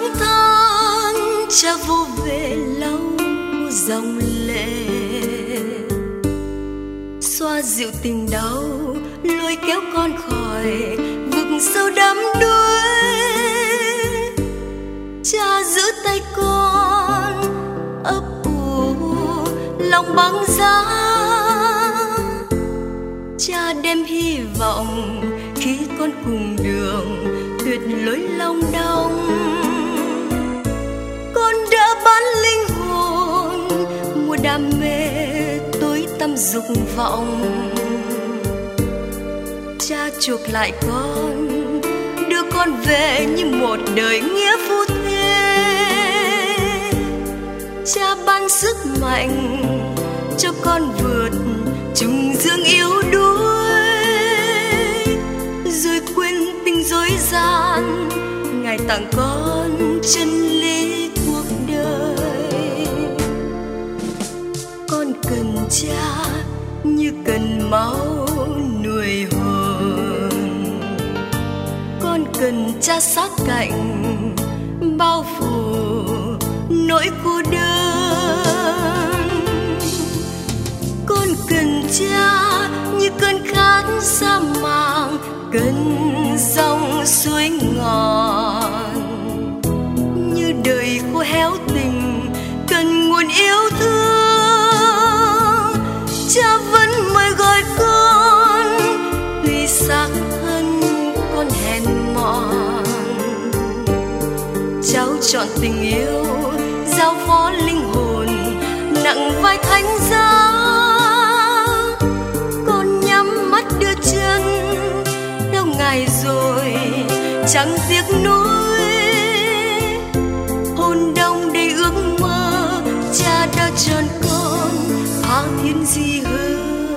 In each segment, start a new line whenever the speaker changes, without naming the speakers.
tháng than, cha vô về lau dòng lệ, xoa dịu tình đau, lôi kéo con khỏi vực sâu đắm đuối. Cha giữ tay con ấp ủ lòng băng giá, cha đem hy vọng khi con cùng đường tuyệt lối long đong. Con đã bán linh hồn mùa đam mê tối tăm dục vọng. Cha chuộc lại con, đưa con về như một đời nghĩa phu thê. Cha ban sức mạnh cho con vượt trùng dương yếu đuối, rồi quên tình dối gian. Ngài tặng con chân lý cuộc đời. Con cần cha như cần máu nuôi hồn, con cần cha sát cạnh bao phủ nỗi cô đơn. Con cần cha như cơn khát sa mạc, cần dòng suối ngọt. Như đời khô héo tình, cần nguồn yêu thương. Cha vẫn mời gọi con, tuy xác thân con hèn mọn. Cháu chọn tình yêu, giao phó linh hồn nặng vai thánh giá. Con nhắm mắt đưa chân theo Ngài rồi chẳng tiếc nuối. Hồn đông đầy ước mơ, cha đã tròn con tha thiên gì hơn.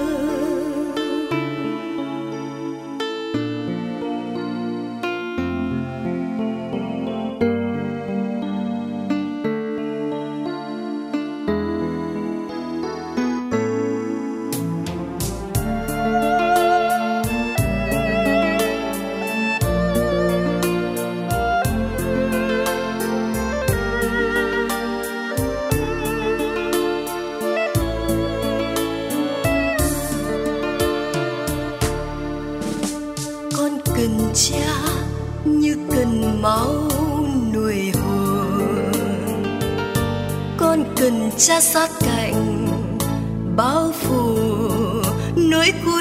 Cần cha như cần máu nuôi hồn, con cần cha sát cạnh bao phủ nỗi cô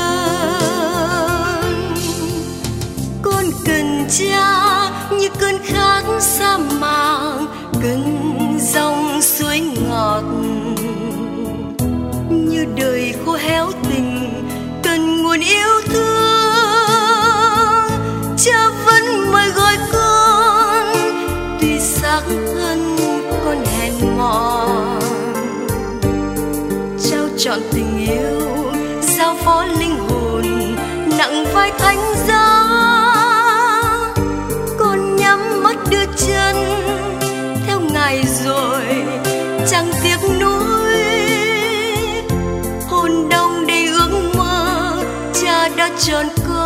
đơn. Con cần cha như cơn khát sa mạc, cần dòng suối ngọt. Như đời khô héo tình, cần nguồn yêu thương. Cha vẫn mời gọi con, tuy xác thân con hèn mọn. Trao chọn tình yêu, giao phó linh hồn nặng vai thánh giá. Con nhắm mắt đưa chân theo Ngài rồi chẳng tiếc nuối. Hồn đông đầy ước mơ, cha đã tròn con